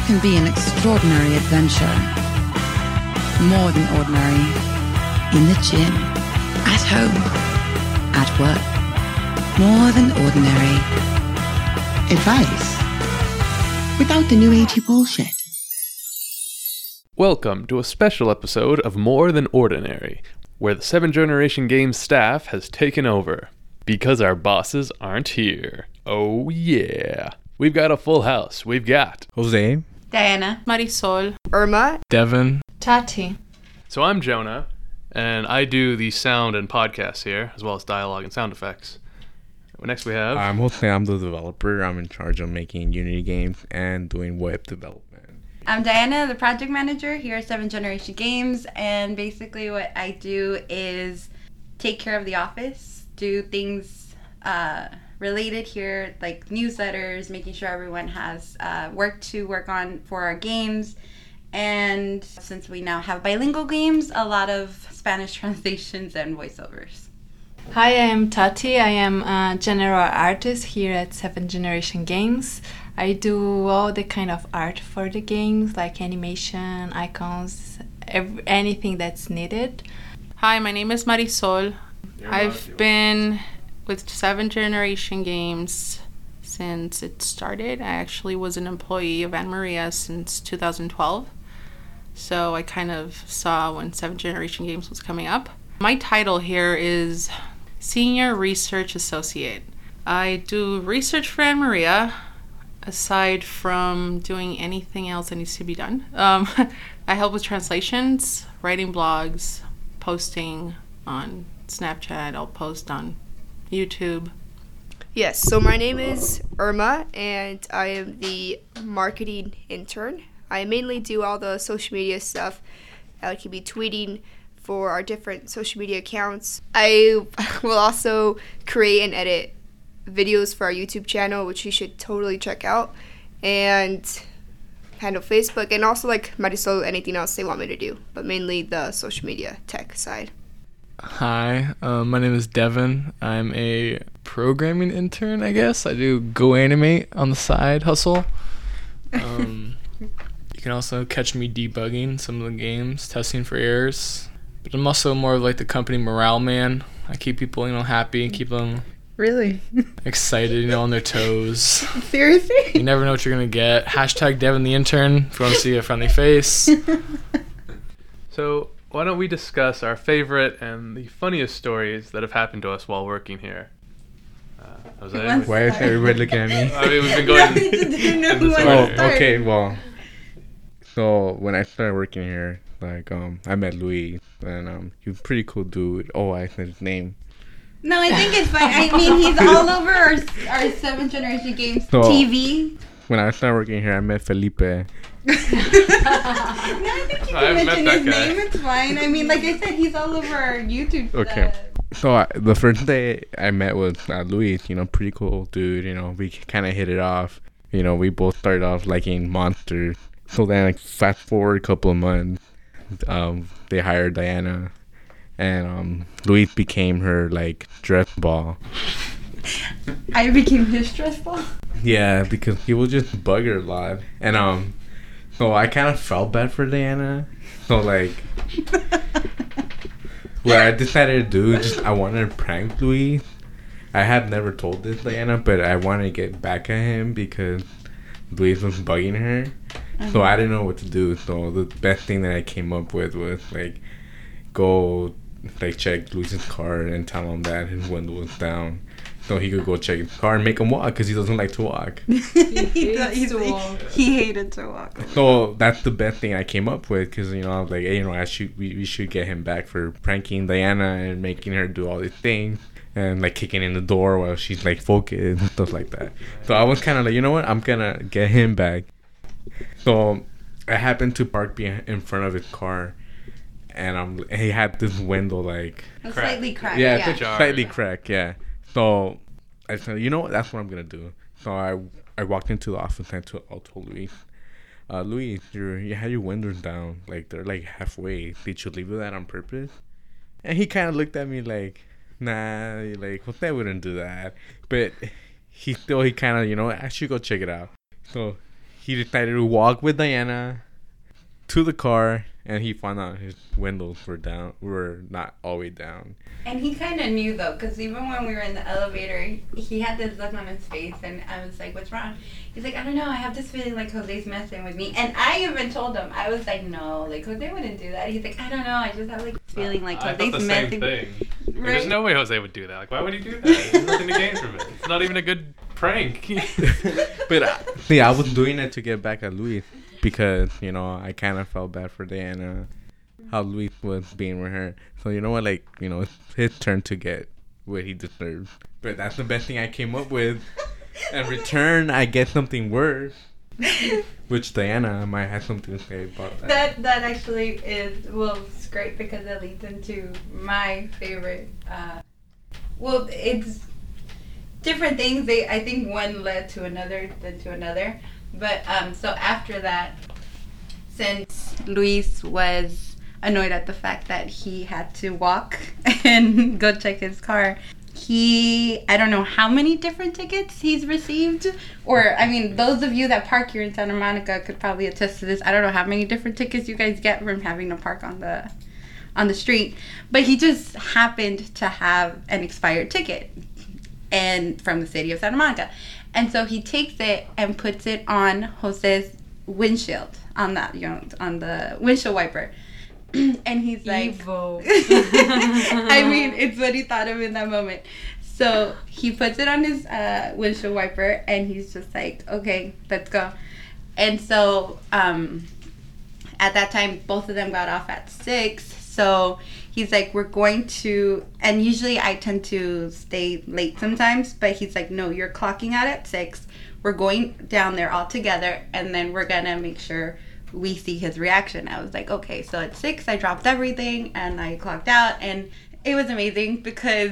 can be an extraordinary adventure. More than ordinary. In the gym. At home. At work. More than ordinary. Advice. Without the new agey bullshit. Welcome to a special episode of More Than Ordinary, where the 7th Generation Games staff has taken over. Because our bosses aren't here. Oh yeah. We've got a full house. We've got Jose, Diana, Marisol, Irma, Devin, Tati. So I'm Jonah, and I do the sound and podcasts here, as well as dialogue and sound effects. Next we have... I'm Jose, I'm the developer. I'm in charge of making Unity games and doing web development. I'm Diana, the project manager here at 7th Generation Games, and basically what I do is take care of the office, do things related here, like newsletters, making sure everyone has work to work on for our games, and since we now have bilingual games, a lot of Spanish translations and voiceovers. Hi, I am Tati. I am a general artist here at 7th Generation Games. I do all the kind of art for the games, like animation, icons, anything that's needed. Hi, my name is Marisol. I've been with 7th Generation Games since it started. I actually was an employee of Anne Maria since 2012. So I kind of saw when 7th Generation Games was coming up. My title here is Senior Research Associate. I do research for Anne Maria, aside from doing anything else that needs to be done. I help with translations, writing blogs, posting on Snapchat, I'll post on YouTube. Yes, so my name is Irma, and I am the marketing intern. I mainly do all the social media stuff. I could be tweeting for our different social media accounts. I will also create and edit videos for our YouTube channel, which you should totally check out, and handle Facebook, and also like Marisol, anything else they want me to do, but mainly the social media tech side. Hi, my name is Devin. I'm a programming intern, I guess. I do Go Animate on the side hustle. You can also catch me debugging some of the games, testing for errors. But I'm also more of like the company morale man. I keep people, happy, keep them Really? excited, on their toes. Seriously? You never know what you're gonna get. Hashtag Devin the intern if you want to see a friendly face. So why don't we discuss our favorite and the funniest stories that have happened to us while working here? Jose? Why is everybody looking at me? I mean, we've been going... Okay, well, so when I started working here, I met Luis, and he's a pretty cool dude. Oh, I said his name. No, I think it's fine. I mean, he's all over our 7th Generation Games TV. When I started working here, I met Felipe. No, I think you can mention his name. It's fine. I mean, like I said, he's all over our YouTube. Okay. So the first day I met was Luis, pretty cool dude. We kind of hit it off. We both started off liking monsters. So then, fast forward a couple of months, they hired Diana, and Luis became her dress ball. I became his stress ball. Yeah, because he would just bug her a lot, and so I kind of felt bad for Diana. So what I decided to do, I wanted to prank Luis. I had never told this Diana, but I wanted to get back at him because Luis was bugging her. So I didn't know what to do. So the best thing that I came up with was go check Luis's car and tell him that his window was down, so he could go check his car and make him walk because he doesn't like to walk. He hated to walk. So that's the best thing I came up with because I was like, hey, we should get him back for pranking Diana and making her do all these things and kicking in the door while she's focused and stuff like that. So I was kind of you know what, I'm gonna get him back. So I happened to park in front of his car, and he had this window slightly cracked. Yeah, slightly cracked. Yeah. So I said, you know what? That's what I'm gonna do. So I walked into the office and I told Luis, Luis, you had your windows down. They're halfway. Did you leave that on purpose? And he kind of looked at me nah, Jose wouldn't do that. But he kind of, I should go check it out. So he decided to walk with Diana to the car, and he found out his windows were not all the way down. And he kind of knew, though, because even when we were in the elevator, he had this look on his face, and I was like, what's wrong? He's like, I don't know, I have this feeling like Jose's messing with me. And I even told him, I was like, no, like, Jose wouldn't do that. He's like, I don't know, I just have, like, this feeling like I thought Jose's the messing same thing. Like, Right? there's no way Jose would do that. Like, why would he do that? There's nothing to gain from it. It's not even a good prank. But I was doing it to get back at Luis because, you know, I kind of felt bad for Diana, how Luis was being with her. So, you know what, like, you know, it's his turn to get what he deserves. But that's the best thing I came up with. In return, I get something worse. Which Diana might have something to say about that. That actually is, well, it's great because it leads into my favorite, well, it's different things. I think one led to another, then to another. But, so after that, since Luis was annoyed at the fact that he had to walk and go check his car, I don't know how many different tickets he's received, or I mean, those of you that park here in Santa Monica could probably attest to this. I don't know how many different tickets you guys get from having to park on the street, but he just happened to have an expired ticket, and from the city of Santa Monica, and so he takes it and puts it on Jose's windshield, on that, you know, on the windshield wiper. And he's like, Evil. I mean, it's what he thought of in that moment. So he puts it on his windshield wiper, and he's just like, okay, let's go. And so at that time, both of them got off at 6. So he's like, we're going to, and usually I tend to stay late sometimes, but he's like, no, you're clocking out at 6. We're going down there all together, and then we're going to make sure we see his reaction. I was like, okay. So at 6, I dropped everything and I clocked out, and it was amazing because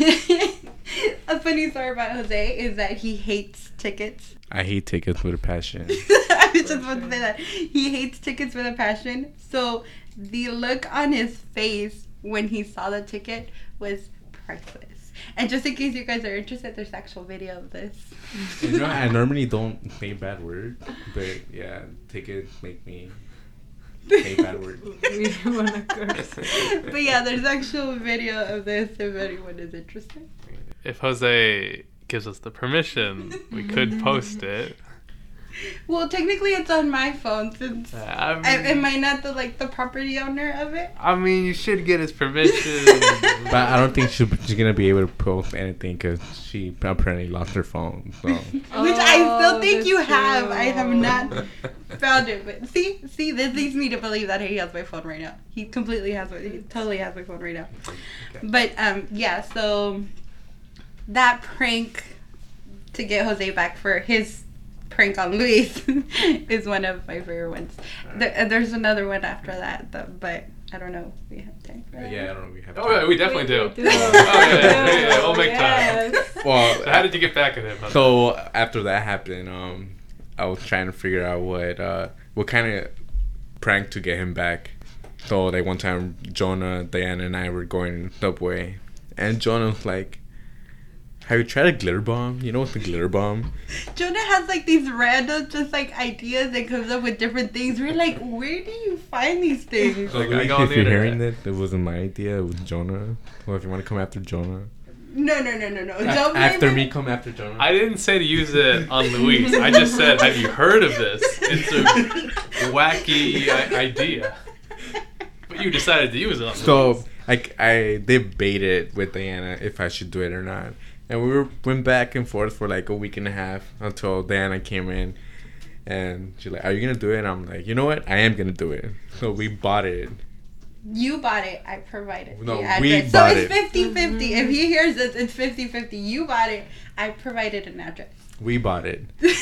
a funny story about Jose is that he hates tickets. I hate tickets with a passion. I was just about to say that. He hates tickets with a passion. So the look on his face when he saw the ticket was priceless. And just in case you guys are interested, there's actual video of this. You know, I normally don't say bad words, but yeah, tickets make me say bad words. We don't want to curse. But yeah, there's actual video of this if anyone is interested. If Jose gives us the permission, we could post it. Well, technically it's on my phone since am I not the property owner of it? I mean, you should get his permission. But I don't think she's gonna be able to post anything because she apparently lost her phone. So. Which I still think you have. True. I have not found it. But see, this leads me to believe that he has my phone right now. He totally has my phone right now. Okay. But yeah, so that prank to get Jose back for his prank on Luis is one of my favorite ones. There's another one after that, though, but I don't know if we have time for that. Yeah, I don't know if we have time. Oh, yeah, we definitely do. Yeah, we'll make time. Well, so how did you get back at him? So after that happened, I was trying to figure out what kind of prank to get him back. So like one time, Jonah, Diana, and I were going Subway, and Jonah was like, have you tried a glitter bomb? You know what's a glitter bomb? Jonah has these random ideas and comes up with different things. We're like, where do you find these things? So if you're hearing that wasn't my idea, it was Jonah. Well, if you want to come after Jonah. No. After me, come after Jonah. I didn't say to use it on Luis. I just said, have you heard of this? It's a wacky idea. But you decided to use it on Luis. So I debated with Diana if I should do it or not. And we went back and forth for a week and a half until Diana came in. And she's like, are you going to do it? And I'm like, you know what? I am going to do it. So we bought it. You bought it. I provided the address. We bought it. So it's 50-50. If he hears this, it's 50-50. You bought it. I provided an address. We bought it.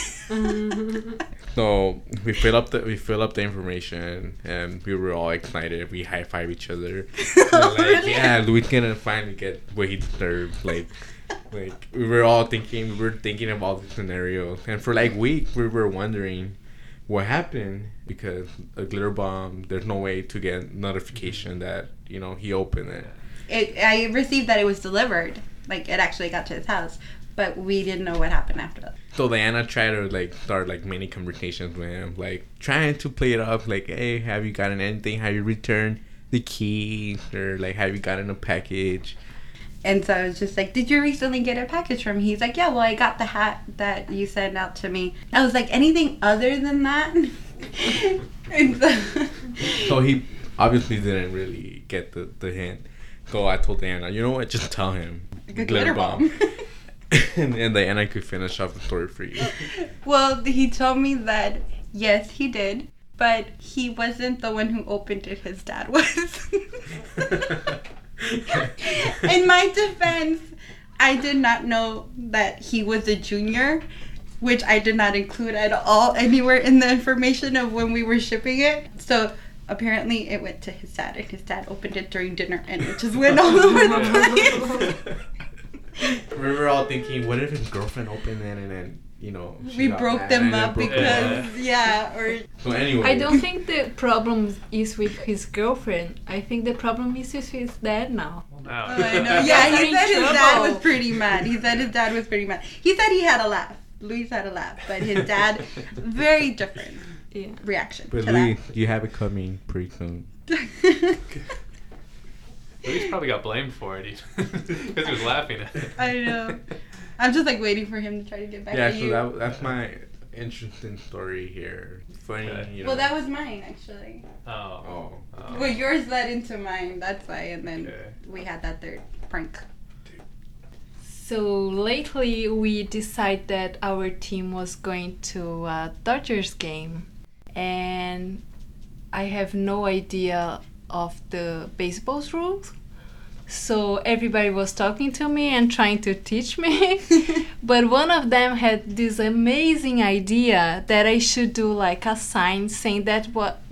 So we fill up the information, and we were all excited. We high five each other. Really? Yeah, Luis gonna finally get what he deserved. We were thinking of all the scenarios, and for weeks we were wondering what happened because a glitter bomb. There's no way to get notification that he opened it. I received that it was delivered. It actually got to his house. but we didn't know what happened after that. So Diana tried to like start like many conversations with him, like trying to play it up, like, hey, have you gotten anything? Have you returned the key? Or like, have you gotten a package? And so I was just like, did you recently get a package from me? He's like, yeah, well, I got the hat that you sent out to me. I was like, anything other than that? And So he obviously didn't really get the hint. So I told Diana, you know what, just tell him. Like a glitter bomb. and Diana could finish off the story for you. Well, he told me that, yes, he did. But he wasn't the one who opened it. His dad was. In my defense, I did not know that he was a junior, which I did not include at all anywhere in the information of when we were shipping it. So apparently it went to his dad, and his dad opened it during dinner, and it just went all over the place. We were all thinking, what if his girlfriend opened it and then, you know, We broke them up because, or... So anyway. I don't think the problem is with his girlfriend. I think the problem is with his dad now. No. I know. Yeah, he said his dad was pretty mad. He said he had a laugh. Luis had a laugh, but his dad, very different reaction But to Luis, you have it coming pretty soon. that. Luis probably got blamed for it because he was laughing at it. I know. I'm just like waiting for him to try to get back Yeah, at you. so that's my interesting story here. Funny, Okay. you know. Well, that was mine, actually. Oh. Well, yours led into mine, that's why, and then Okay. we had that third prank. So lately we decided that our team was going to a Dodgers game, and I have no idea of the baseball's rules. So everybody was talking to me and trying to teach me. But one of them had this amazing idea that I should do like a sign saying that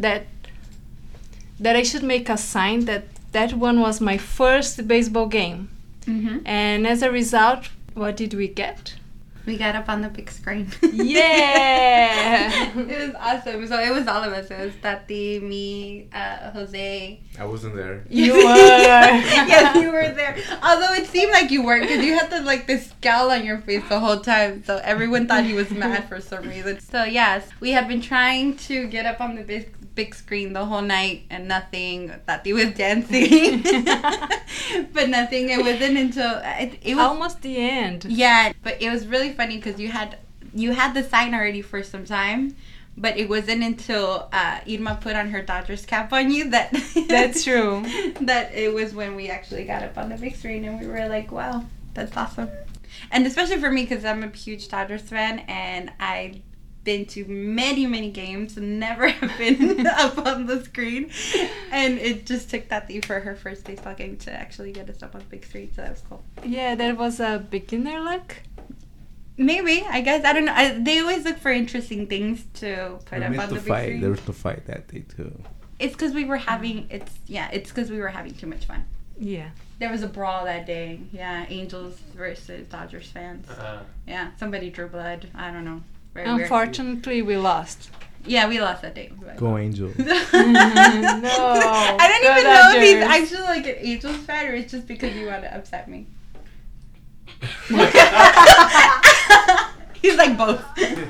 I should make a sign that one was my first baseball game. Mm-hmm. And as a result, what did we get? We got up on the big screen. Yeah! It was awesome. So it was all of us. It was Tati, me, Jose. I wasn't there. You were! Yes, you were there. Although it seemed like you weren't, because you had this scowl on your face the whole time. So everyone thought he was mad for some reason. So yes, we had been trying to get up on the big screen the whole night and nothing. Tati was dancing. But nothing. It wasn't until it was almost the end. Yeah, but it was really funny because you had the sign already for some time, but it wasn't until Irma put on her Dodgers cap on you that That's true. that it was when we actually got up on the big screen and we were like, wow, that's awesome. And especially for me, because I'm a huge Dodgers fan and I've been to many games, never have been up on the screen, and it just took Tati for her first baseball game to actually get us up on the big screen, so that was cool. Yeah, that was a beginner luck. Maybe, I guess, I don't know. They always look for interesting things to put up on the big screen. There was the fight that day too. It's because we were having too much fun. Yeah. There was a brawl that day. Yeah, Angels versus Dodgers fans. Yeah, somebody drew blood. I don't know. Very weird. Unfortunately, we lost. Yeah, we lost that day. Go Angels. No. I don't even know if he's actually like an Angels fan or it's just because you want to upset me. He's like both.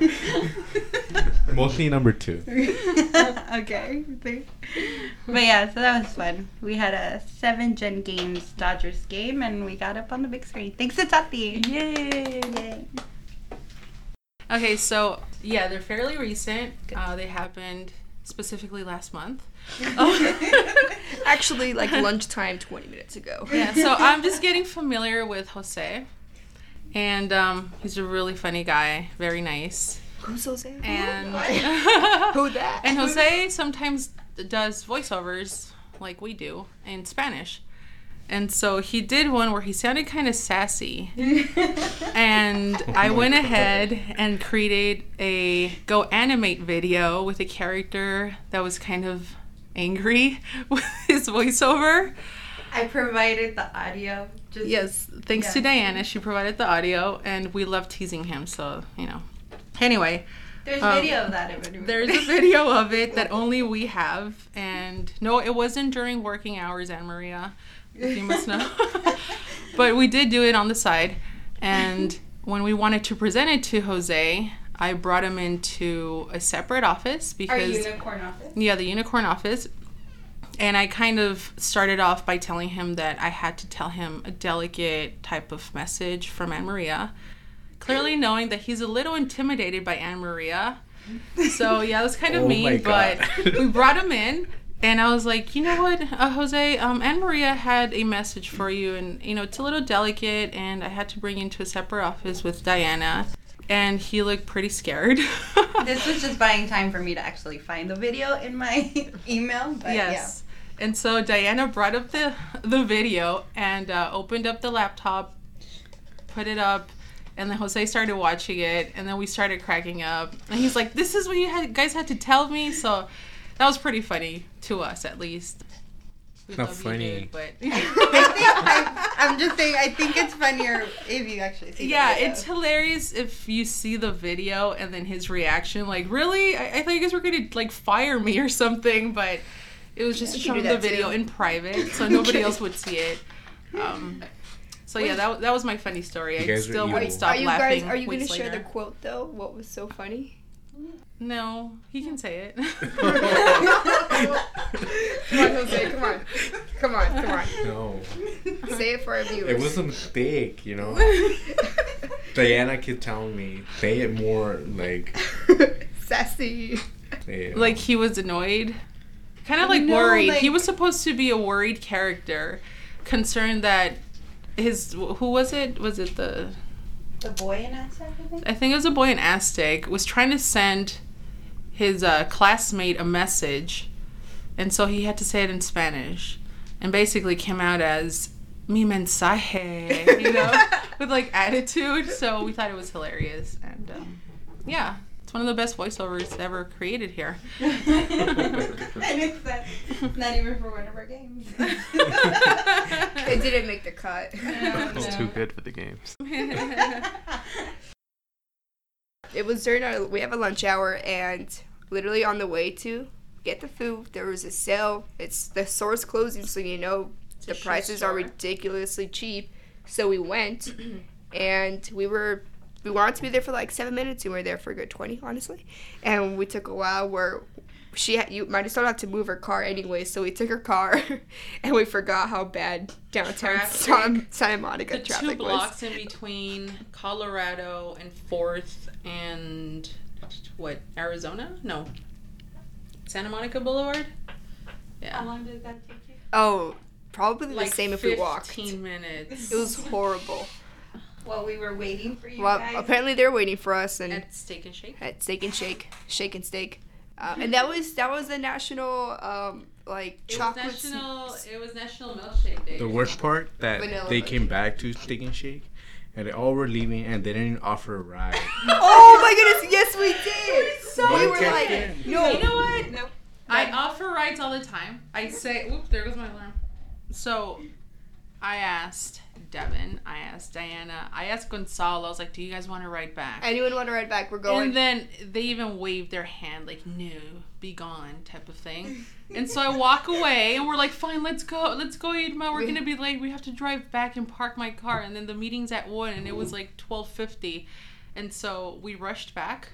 Mostly number 2. Okay. But yeah, so that was fun. We had a 7 Games Dodgers game and we got up on the big screen. Thanks to Tati. Yay! Okay, so yeah, they're fairly recent. They happened specifically last month. Actually, like lunchtime 20 minutes ago. Yeah, so I'm just getting familiar with Jose. And he's a really funny guy, very nice. Who's Jose? And Who that? And Jose sometimes does voiceovers like we do in Spanish. And so he did one where he sounded kind of sassy. And I went ahead and created a Go Animate video with a character that was kind of angry with his voiceover. I provided the audio. Yes, thanks to Diana. She provided the audio, and we love teasing him, so, you know. Anyway. There's video of that. There's a video of it that only we have. And no, it wasn't during working hours, Anne Maria. You must know. But we did do it on the side. And when we wanted to present it to Jose, I brought him into a separate office because... Our unicorn office? Yeah, the unicorn office. And I kind of started off by telling him that I had to tell him a delicate type of message from Anne Maria, clearly knowing that he's a little intimidated by Anne Maria. So, yeah, it was kind of mean, but we brought him in. And I was like, you know what, Jose, Anne Maria had a message for you. And, you know, it's a little delicate. And I had to bring you into a separate office with Diana. And he looked pretty scared. This was just buying time for me to actually find the video in my email. But yes. Yeah. And so Diana brought up the video and opened up the laptop, put it up, and then Jose started watching it. And then we started cracking up. And he's like, this is what you guys had to tell me? So that was pretty funny to us, at least. We Not funny. Dude, but I'm just saying, I think it's funnier if you actually see the video. It's hilarious if you see the video and then his reaction, like, really? I thought you guys were going to, like, fire me or something, but it was just from the video in private, so nobody else would see it. So, yeah, that was my funny story. I still wouldn't stop laughing. Are you going to share the quote, though? What was so funny? No, he can say it. Come on, Jose, come on. No. Say it for our viewers. It was a mistake, you know? Diana kept telling me, say it more like... Sassy. Like he was annoyed. Kind of like worried. Like, he was supposed to be a worried character. Concerned that who was it? Was it the boy in Aztec, I think? I think it was a boy in Aztec. Was trying to send his classmate a message. And so he had to say it in Spanish. And basically came out as, mi mensaje, you know, with like attitude. So we thought it was hilarious. And yeah, it's one of the best voiceovers ever created here. And it's not even for one of our games. It didn't make the cut. It's too good for the games. It was during we have a lunch hour, and literally on the way to get the food, there was a sale. The store's closing, so you know the prices are ridiculously cheap. So we went, and we wanted to be there for like 7 minutes, and we were there for a good 20, honestly. And we took a while where you might still have to move her car anyway, so we took her car, and we forgot how bad downtown Santa Monica traffic was. The 2 blocks in between Colorado and 4th and Arizona? No. Santa Monica Boulevard? Yeah. How long did that take you? Oh, probably like the same if we walked. 15 minutes. It was horrible. While we were waiting for you guys. Apparently they were waiting for us. And at Steak and Shake? At Steak and Shake. Shake and Steak. And that was the national chocolate. It was National Milkshake Day. The worst part that they came back to Steak and Shake, and they all were leaving, and they didn't even offer a ride. Oh my goodness! Yes, we did. So we were like, no. You know what? No. I offer rides all the time. I say, whoop, there goes my alarm. So, I asked Devin, I asked Diana, I asked Gonzalo. I was like, do you guys want to ride back? Anyone want to ride back? We're going. And then they even waved their hand like, no, be gone type of thing. And so I walk away and we're like, fine, let's go, Irma. We're going to be late. We have to drive back and park my car. And then the meeting's at 1 and it was like 12:50. And so we rushed back.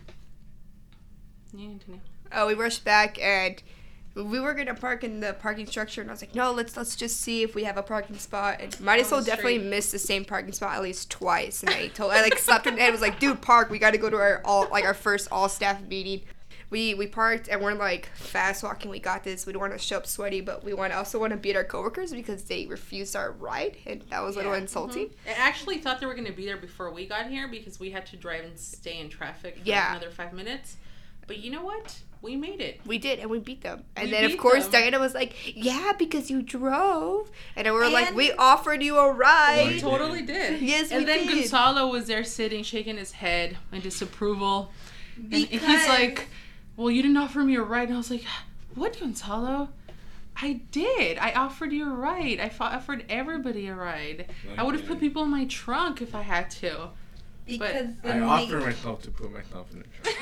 Oh, we rushed back and we were gonna park in the parking structure, and I was like, no, let's just see if we have a parking spot. And Marisol definitely missed the same parking spot at least twice. And I slapped her in the head. Was like, dude, park. We got to go to our first all staff meeting. We parked and we're like fast walking. We got this. We don't want to show up sweaty, but we also want to beat our coworkers because they refused our ride, and that was a little insulting. Mm-hmm. I actually thought they were gonna be there before we got here because we had to drive and stay in traffic for another 5 minutes. But you know what? We made it. We did, and we beat them. And then, of course, Diana was like, yeah, because you drove. And then we were like, we offered you a ride. We totally did. Yes, and we did. And then Gonzalo was there sitting, shaking his head in disapproval. And he's like, well, you didn't offer me a ride. And I was like, what, Gonzalo? I did. I offered you a ride. I offered everybody a ride. I would have put people in my trunk if I had to. Because I offered myself to put myself in the trunk.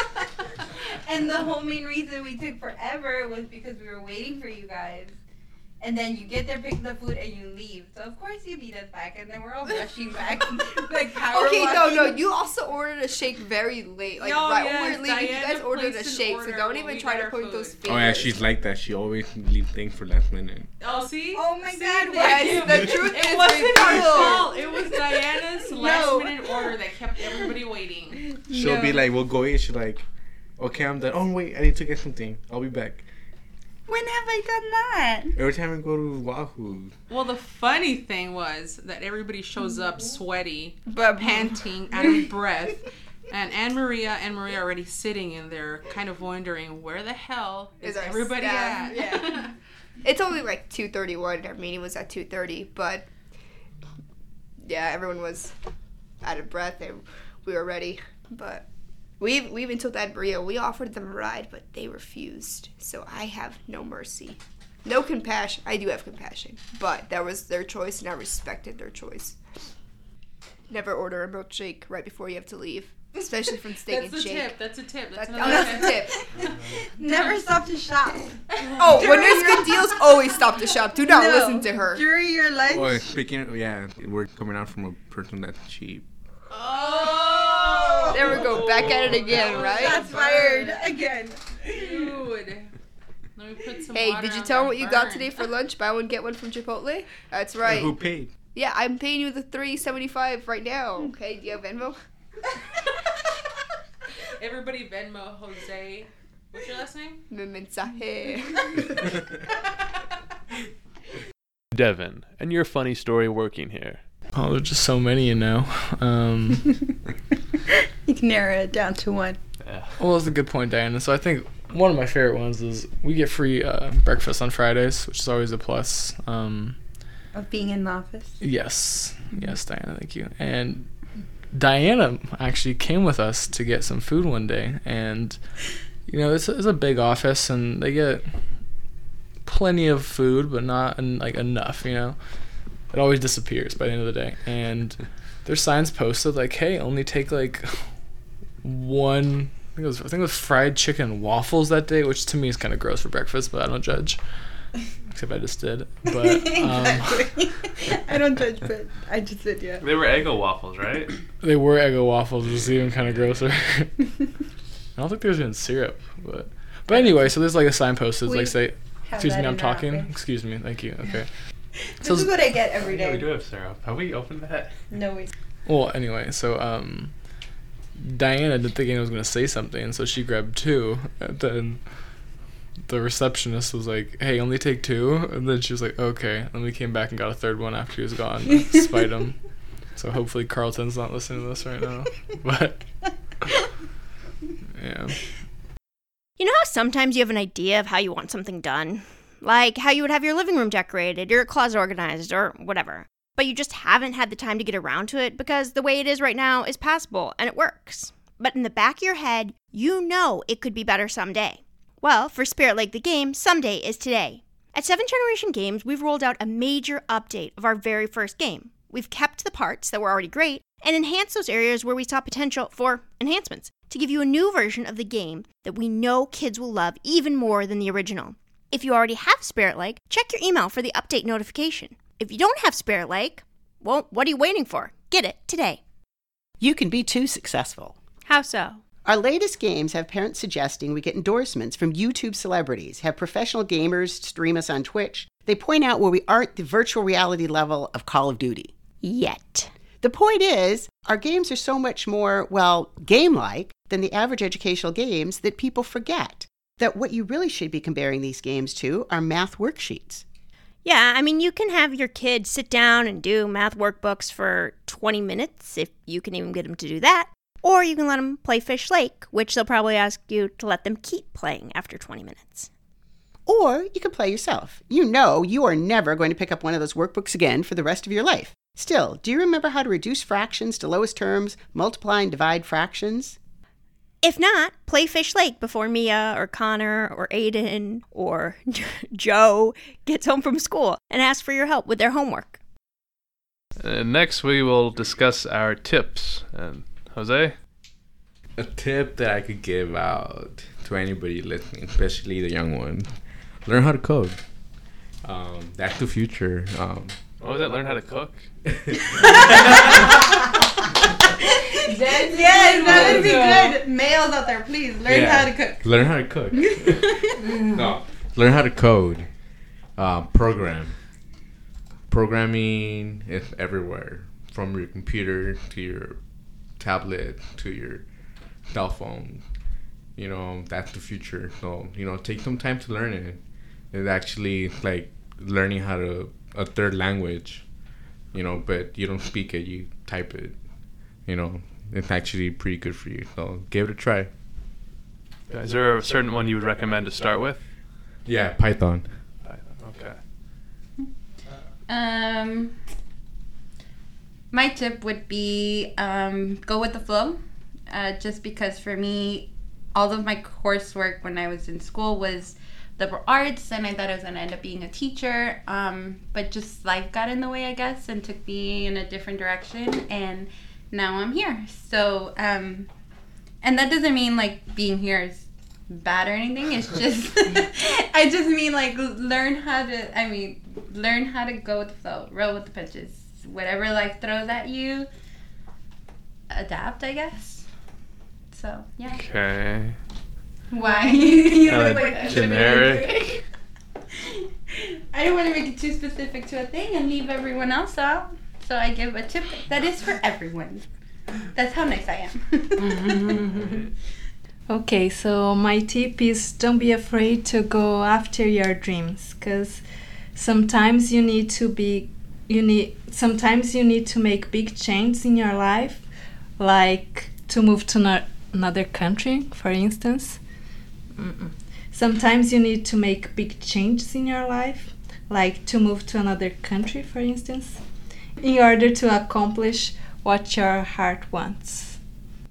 And the whole main reason we took forever was because we were waiting for you guys. And then you get there, pick the food, and you leave. So of course you beat us back, and then we're all rushing back. Like power Okay, walking. no. You also ordered a shake very late. Like No, right yes, when we were leaving, you Diana guys ordered a placed an shake. So order don't when even we try got to our point food. those fingers. Oh yeah, she's like that. She always leave things for last minute. Oh, see? Oh my See? God, Yes, the truth It is wasn't our revealed. fault. It was Diana's last No. minute order that kept everybody waiting. She'll be like, "We'll go eat." She's like, "Okay, I'm done." Oh wait, I need to get something. I'll be back. When have I done that? Every time we go to Wahoo. Well, the funny thing was that everybody shows up sweaty, But panting, out of breath. And Anne Maria are already sitting in there, kind of wondering where the hell is our everybody staff? at? Yeah. It's only like 2:31. Our meeting was at 2:30, but yeah, everyone was out of breath and we were ready. But we even told Anne Maria, we offered them a ride, but they refused. So I have no mercy, no compassion. I do have compassion, but that was their choice, and I respected their choice. Never order a milkshake right before you have to leave, especially from Steak and Shake. That's a tip. That's another the tip. never stop to shop. Oh, when there's good deals, always stop to shop. Do not listen to her. During your lunch. Oh, speaking of, yeah, we're coming out from a person that's cheap. Oh! There we go, back at it again, right? Shots fired again. Dude. Let me put some Hey, water did you on tell that them what you got burn. today for lunch? Buy one, get one from Chipotle? That's right. Who paid? Yeah, I'm paying you the $3.75 right now. Okay, do you have Venmo? Everybody Venmo Jose. What's your last name? Mensaje. Devin, and your funny story working here. Oh, there's just so many, you know. You can narrow it down to one. Well, that's a good point, Diana. So I think one of my favorite ones is we get free breakfast on Fridays, which is always a plus. Of being in the office. Yes, Diana, thank you. And Diana actually came with us to get some food one day, and you know it's a big office, and they get plenty of food, but not like enough. You know, it always disappears by the end of the day, and there's signs posted like, "Hey, only take like one." I think it was fried chicken and waffles that day, which to me is kind of gross for breakfast, but I don't judge. Except I just did. But Exactly. I don't judge, but I just did, yeah. They were Eggo waffles, right? they were Eggo waffles, which is even kind of grosser. I don't think there's even syrup, but anyway, so there's like a sign posted like say, excuse me, I'm talking. Excuse me, thank you. Okay. This is what I get every Yeah, day. we do have syrup. Have we opened that? No, we. Well, anyway, so Diana didn't think anyone was gonna say something, so she grabbed two, and then the receptionist was like, "Hey, only take two," and then she was like, "Okay," and we came back and got a third one after he was gone, despite him. So hopefully Carlton's not listening to this right now, but yeah. You know how sometimes you have an idea of how you want something done? Like how you would have your living room decorated, your closet organized, or whatever. But you just haven't had the time to get around to it because the way it is right now is passable and it works. But in the back of your head, you know it could be better someday. Well, for Spirit Lake the game, someday is today. At 7th Generation Games, we've rolled out a major update of our very first game. We've kept the parts that were already great and enhanced those areas where we saw potential for enhancements to give you a new version of the game that we know kids will love even more than the original. If you already have Spirit Lake, check your email for the update notification. If you don't have Spirit Lake, well, what are you waiting for? Get it today. You can be too successful. How so? Our latest games have parents suggesting we get endorsements from YouTube celebrities, have professional gamers stream us on Twitch. They point out where we aren't the virtual reality level of Call of Duty. Yet. The point is, our games are so much more, well, game-like than the average educational games that people forget. That what you really should be comparing these games to are math worksheets. Yeah, I mean, you can have your kid sit down and do math workbooks for 20 minutes, if you can even get them to do that. Or you can let them play Fish Lake, which they'll probably ask you to let them keep playing after 20 minutes. Or you can play yourself. You know you are never going to pick up one of those workbooks again for the rest of your life. Still, do you remember how to reduce fractions to lowest terms, multiply and divide fractions? If not, play Fish Lake before Mia or Connor or Aiden or Joe gets home from school and ask for your help with their homework. Next, we will discuss our tips. And Jose? A tip that I could give out to anybody listening, especially the young ones: learn how to code. That's the future. What was it? Learn how to cook? Yes, that would be good. Males out there, please learn how to cook. Learn how to cook. No, learn how to code. Programming is everywhere, from your computer to your tablet to your cell phone. You know, that's the future. So, you know, take some time to learn it. It's actually like learning how to a third language, you know, but you don't speak it, you type it. You know, it's actually pretty good for you. So give it a try. Is there a certain one you would recommend to start with? Yeah, Python. Okay. My tip would be go with the flow. Just because for me, all of my coursework when I was in school was liberal arts, and I thought I was going to end up being a teacher. But just life got in the way, I guess, and took me in a different direction. And now I'm here. So, and that doesn't mean like being here is bad or anything. It's just, I just mean like learn how to go with the flow, roll with the punches. Whatever life throws at you, adapt, I guess. So, yeah. Okay. Why? You look like generic. I don't want to make it too specific to a thing and leave everyone else out. So I give a tip that is for everyone. That's how nice I am. Okay, so my tip is don't be afraid to go after your dreams, because sometimes you need to make big changes in your life, like to move to another country, for instance. Sometimes you need to make big changes in your life, like to move to another country, for instance, in order to accomplish what your heart wants.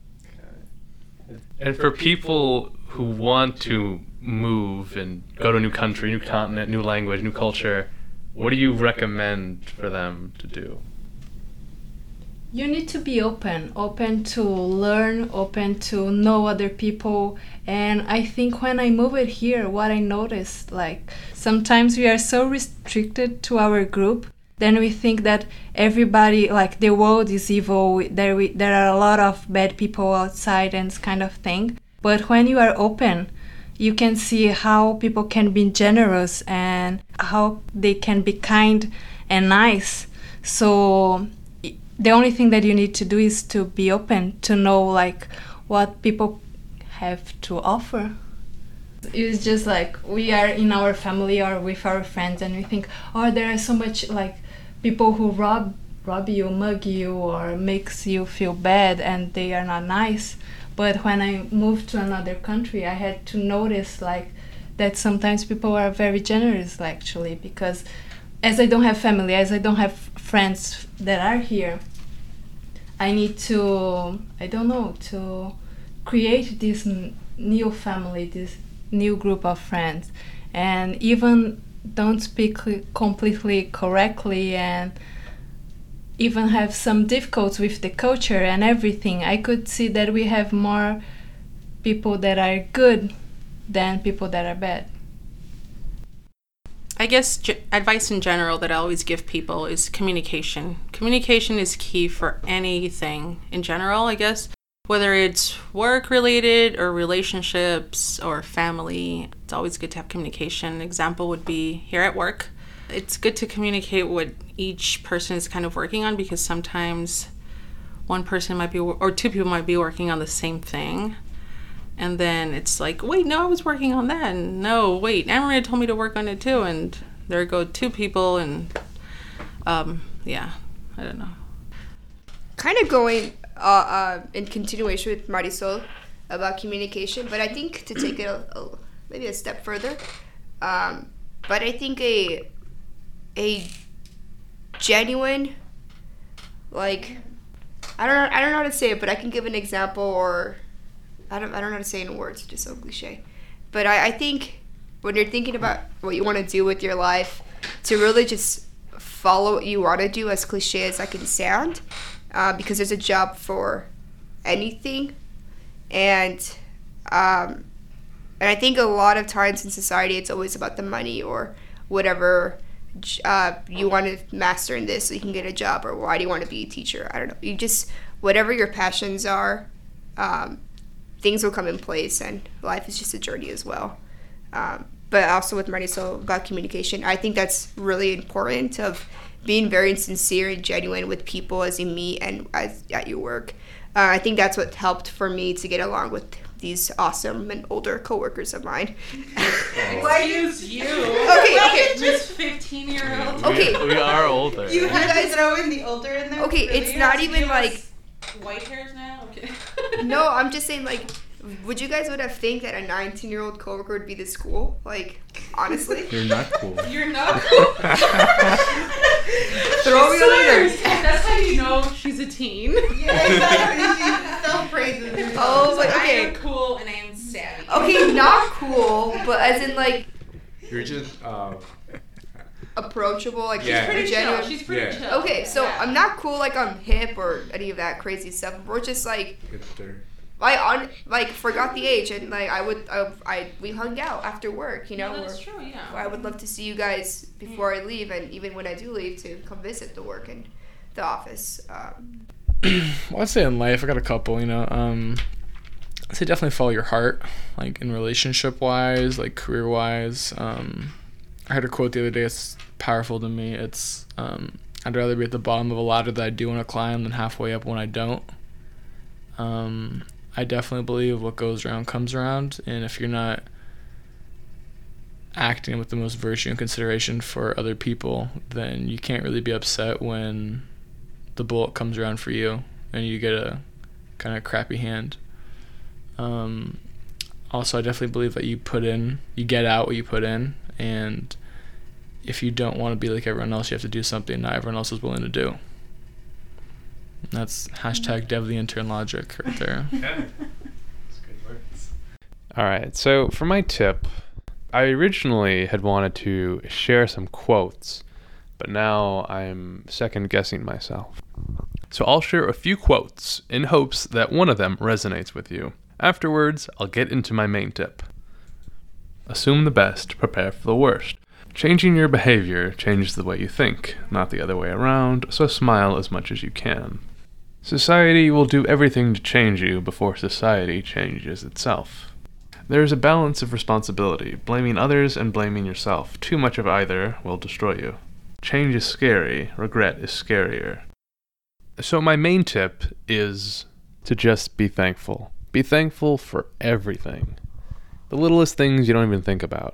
And for people who want to move and go to a new country, new continent, new language, new culture, what do you recommend for them to do? You need to be open to learn, open to know other people. And I think when I moved here, what I noticed, like sometimes we are so restricted to our group, then we think that everybody, like the world is evil, there are a lot of bad people outside and this kind of thing. But when you are open, you can see how people can be generous and how they can be kind and nice. So the only thing that you need to do is to be open, to know like what people have to offer. It's just like we are in our family or with our friends and we think, oh, there are so much like people who rob you, mug you, or makes you feel bad and they are not nice. But when I moved to another country, I had to notice like that sometimes people are very generous actually, because as I don't have family, as I don't have friends that are here, I need to, to create this new family, this new group of friends, and even don't speak completely correctly and even have some difficulties with the culture and everything. I could see that we have more people that are good than people that are bad. I guess advice in general that I always give people is communication. Communication is key for anything in general, I guess. Whether it's work-related or relationships or family, it's always good to have communication. An example would be here at work. It's good to communicate what each person is kind of working on, because sometimes one person might be, or two people might be working on the same thing. And then it's like, wait, no, I was working on that. And no, wait, Anne-Maria told me to work on it too. And there go two people. And yeah, I don't know. Kind of going in continuation with Marisol about communication, but I think to take it maybe a step further. But I think a genuine, like, I don't know how to say it, but I can give an example, or I don't know how to say it in words, it's just so cliche. But I think when you're thinking about what you want to do with your life, to really just follow what you want to do, as cliche as that can sound, because there's a job for anything. And I think a lot of times in society, it's always about the money or whatever you want to master in this so you can get a job, or why do you want to be a teacher? I don't know. You just, whatever your passions are, things will come in place, and life is just a journey as well. But also with Marisol about communication, I think that's really important, of being very sincere and genuine with people as you meet and at your work. I think that's what helped for me to get along with these awesome and older coworkers of mine. Excuse you. Okay. Miss 15-year-old. Okay. We are older. You had to throw in the older in there? Okay, Really? it's not even like... White hairs now? Okay. No, I'm just saying, like, would you guys would have think that a 19-year-old coworker would be this cool? Like, honestly? You're not cool. You're not cool. Throw me later. That's how you know she's a teen. Yeah, exactly. She self-praises herself. Oh, like, I okay. am cool and I am savvy. Okay, not cool, but as in, like, You're just approachable, like, Yeah. she's pretty Chill. genuine. She's pretty Yeah. chill. Okay, so Yeah. I'm not cool like I'm hip or any of that crazy stuff. We're just like, hipster. forgot the age, and like we hung out after work, you know. No, that's or- true, yeah. I would love to see you guys before I leave, and even when I do leave, to come visit the work and the office. Well, I'd say in life, I got a couple, you know. I'd say definitely follow your heart, like in relationship wise, like career wise. I heard a quote the other day. It's powerful to me. It's I'd rather be at the bottom of a ladder that I do want to climb than halfway up when I don't. I definitely believe what goes around comes around, and if you're not acting with the most virtue and consideration for other people, then you can't really be upset when the bullet comes around for you and you get a kind of crappy hand. Also, I definitely believe that you get out what you put in, and if you don't want to be like everyone else, you have to do something not everyone else is willing to do. And that's hashtag Dev the Intern logic right there. Okay. That's good words. All right, so for my tip, I originally had wanted to share some quotes, but now I'm second guessing myself. So I'll share a few quotes in hopes that one of them resonates with you. Afterwards, I'll get into my main tip. Assume the best, prepare for the worst. Changing your behavior changes the way you think, not the other way around, so smile as much as you can. Society will do everything to change you before society changes itself. There is a balance of responsibility, blaming others and blaming yourself. Too much of either will destroy you. Change is scary, regret is scarier. So my main tip is to just be thankful. Be thankful for everything. The littlest things you don't even think about.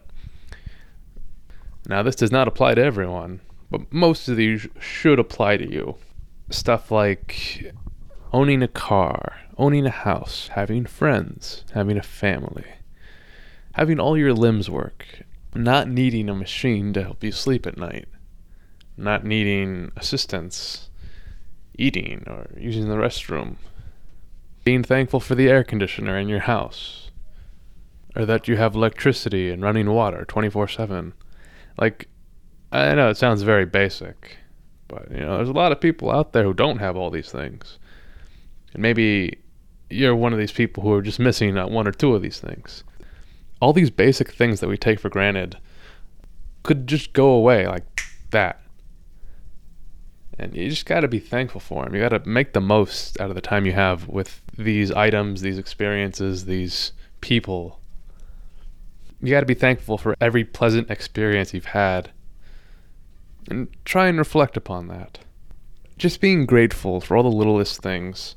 Now, this does not apply to everyone, but most of these should apply to you. Stuff like owning a car, owning a house, having friends, having a family, having all your limbs work, not needing a machine to help you sleep at night, not needing assistance, eating or using the restroom, being thankful for the air conditioner in your house, or that you have electricity and running water 24/7. Like, I know it sounds very basic, but, you know, there's a lot of people out there who don't have all these things. And maybe you're one of these people who are just missing one or two of these things. All these basic things that we take for granted could just go away like that. And you just got to be thankful for them. You got to make the most out of the time you have with these items, these experiences, these people. You got to be thankful for every pleasant experience you've had. And try and reflect upon that. Just being grateful for all the littlest things.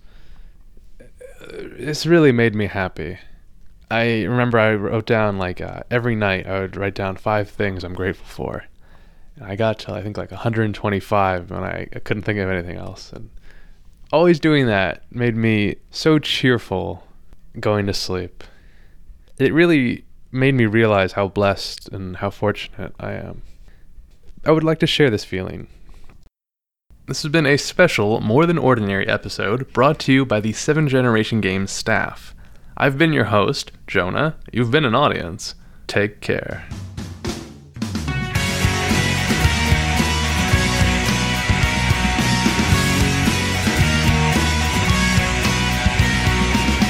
It's really made me happy. I remember I wrote down, every night I would write down 5 things I'm grateful for. And I got to, I think, 125 when I couldn't think of anything else. And always doing that made me so cheerful going to sleep. It really made me realize how blessed and how fortunate I am. I would like to share this feeling. This has been a special, More Than Ordinary episode brought to you by the 7 Generation Games staff. I've been your host, Jonah. You've been an audience. Take care.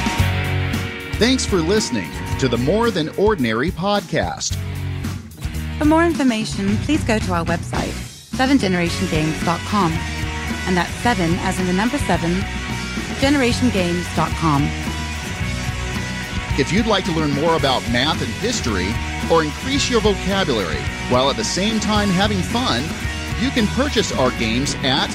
Thanks for listening to the More Than Ordinary podcast. For more information, please go to our website, 7generationgames.com. And that's 7 as in the number 7, generationgames.com. If you'd like to learn more about math and history or increase your vocabulary while at the same time having fun, you can purchase our games at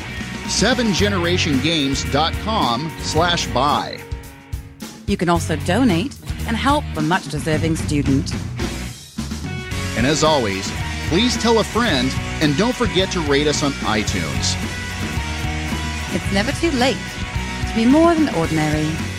7generationgames.com/buy. You can also donate and help a much deserving student. And as always, please tell a friend and don't forget to rate us on iTunes. It's never too late to be more than ordinary.